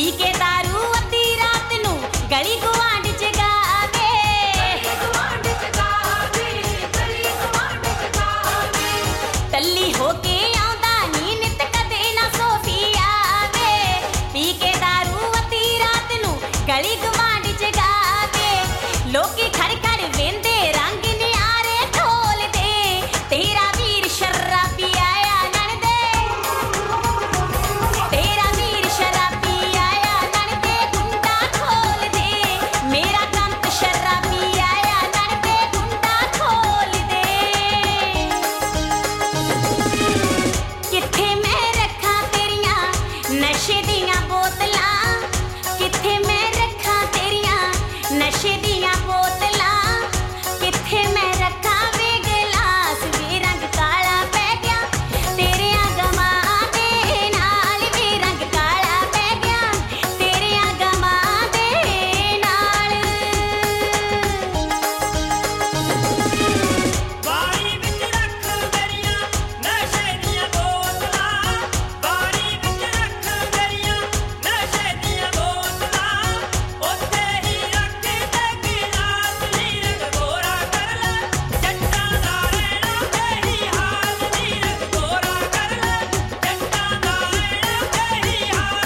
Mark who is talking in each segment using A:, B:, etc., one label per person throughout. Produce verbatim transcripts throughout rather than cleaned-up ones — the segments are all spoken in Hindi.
A: पी के दारू अद्धी रात नू गली गुआंढ च गावे टल्ली होके आउंदा नी नित कदे ना सोफी आवे पी के दारू अद्धी रात नू गली गुआंढ च गावे लोकी खड़ खड़ वेंदे रंग नियारे ढोल दे तेरा वीर शराबी आया नणदे तेरा वीर शराबी आया नणदे गुंडा खोल दे मेरा कंत शराबी आया नणदे गुंडा खोल दे किथे मैं रखा तेरिया नशे दियां बोतलां किथे मैं रखा तेरिया नशे दियां बोतलां किथे मैं रखा वे गिलास वे रंग काला पै गया तेरिया गमां दे नाल वे रंग काला पै गया तेरिया गमां दे नाल
B: ਬਾਰੀ ਵਿੱਚ ਰੱਖ ਮੇਰੀਆਂ ਨਸ਼ੇ ਦੀਆਂ ਬੋਤਲਾਂ ਬਾਰੀ ਵਿੱਚ ਰੱਖ ਮੇਰੀਆਂ ਨਸ਼ੇ ਦੀਆਂ ਬੋਤਲਾਂ ਉੱਥੇ ਹੀ ਰੱਖ ਦੇ ਗਿਲਾਸ ਨੀ ਰੰਗ ਗੋਰਾ ਕਰ ਲੈ ਜੱਟਾਂ ਦਾ ਰਹਿਣਾ ਤੇਰੀ ਹਾਲ ਨੀ ਰੰਗ ਗੋਰਾ ਕਰ ਲੈ ਜੱਟਾਂ ਦਾ ਰਹਿਣਾ ਤੇਰੀ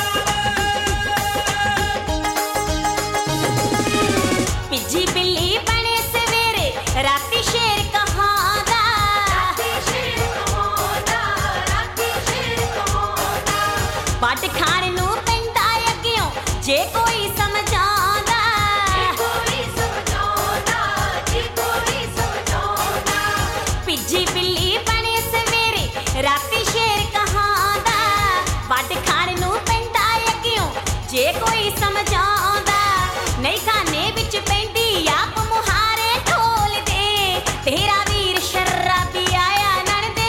B: ਹਾਲ
A: पिज्जी बिल्ली बने सवेरे राती शेर कहांदा पट खाण नूं पैंदा अग्गियों जे कोई समझांदा पिज्जी बिल्ली बने सवेरे राती शेर कहांदा पट खाण नूं पैंदा अग्गियों जे कोई समझांदा नहीं खाने विच पैंदी आप मुहारे ढोल दे तेरा वीर शराबी आया नणदे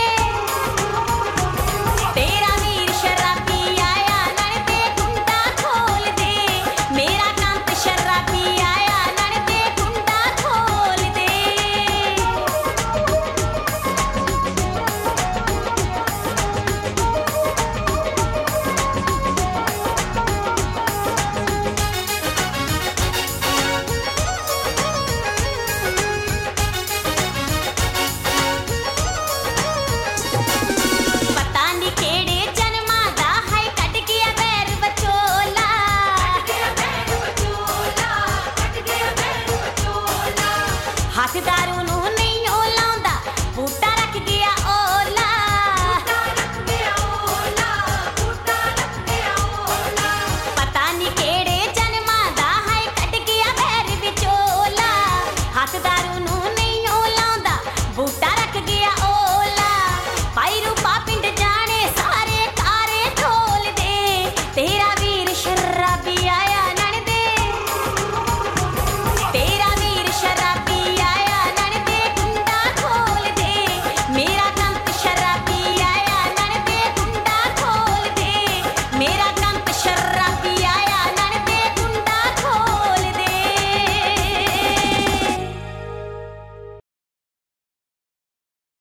A: तेरा वीर शराबी आया नणदे गुंडा खोल दे मेरा कंत शराबी आया नणदे गुंडा खोल दे पता नी केड़े जन्मां दा हाय कट गया बैर बचोला हाथ दारू